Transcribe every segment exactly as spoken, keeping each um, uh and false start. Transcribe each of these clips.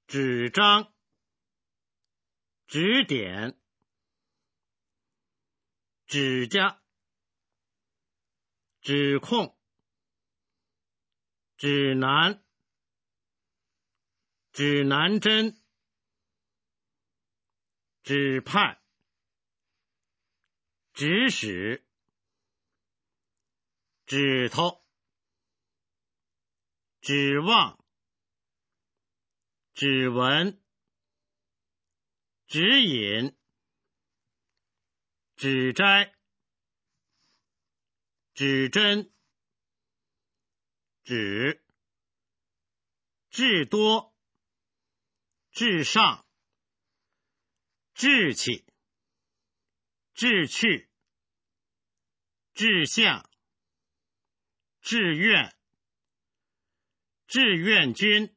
指张、指点、指甲、指控、指南、指南针、指派、指使、指头、指望、指纹、指引、指摘、指针、指、至多、至上、志气、志趣、志向、志愿、志愿军、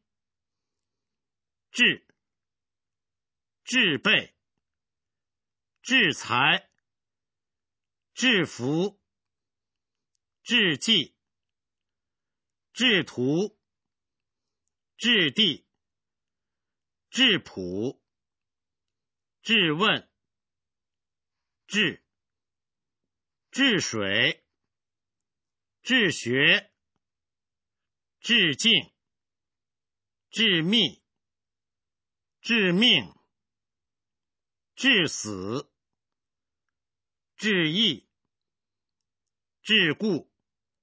志、制备、制裁、制服、制剂、制图、质地、质朴、质问、治、治水、治学、致敬、致密、致命、致死、致意、致故、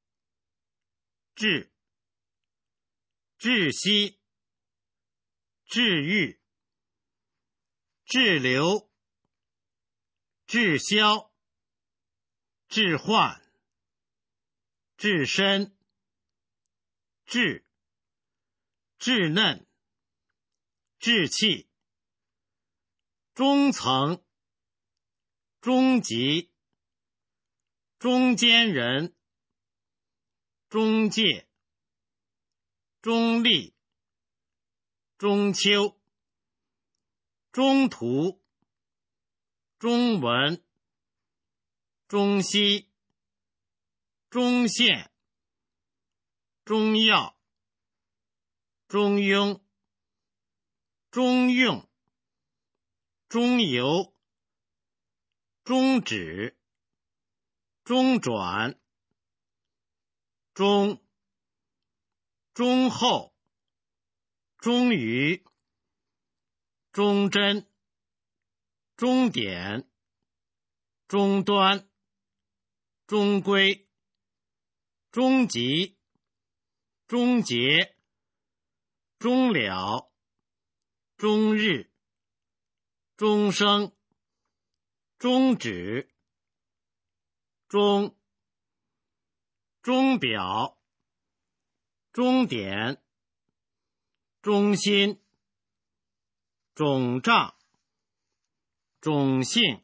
致、窒息、治愈、滞留、滞销、置换、置身、稚、稚嫩、稚气、中层、中级、中间人、中介、中立、中秋、中途、中文、中西、中线、中药、中庸、中用、中游、中止、中转、中、中后、中于、中针、中点、中端、中规、中极、终结、终了、终日、终生、终止、终、钟表、终点、中心、肿胀、种性、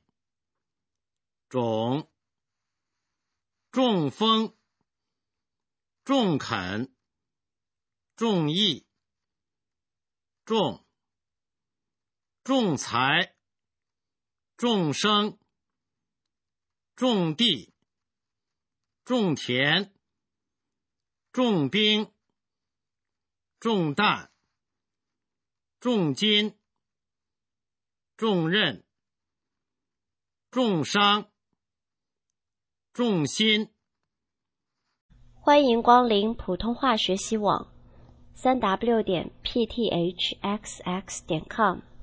种、中风、中肯、众议、众、仲裁、众生、种地、种田、重兵、重担、重金、重任、重伤、重心。 欢迎光临普通话学习网，三 w 点 p t h x x 点 com。